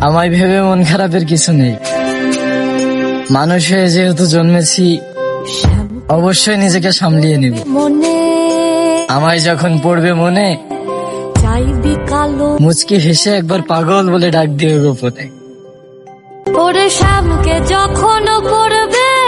আমায় ভেবে মন খারাপের কিছু নেই। মানুষ হয়ে যেহেতু জন্মেছি, অবশ্যই নিজেকে সামলিয়ে নিব। আমায় যখন পড়বে মনে, মুচকি হেসে একবার পাগল বলে ডাক দিও গোপনে। ওরে শামকে যখন পড়বে